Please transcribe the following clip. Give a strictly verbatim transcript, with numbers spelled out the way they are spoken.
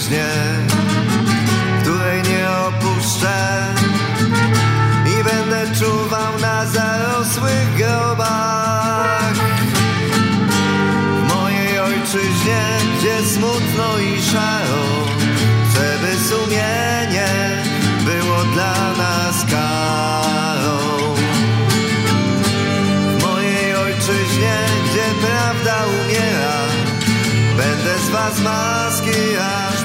ojczyźnie, której nie opuszczę i będę czuwał na zarosłych grobach. W mojej ojczyźnie, gdzie smutno i szaro, chcę, by sumienie było dla nas karą. W mojej ojczyźnie, gdzie prawda umiera, będę z was maski ja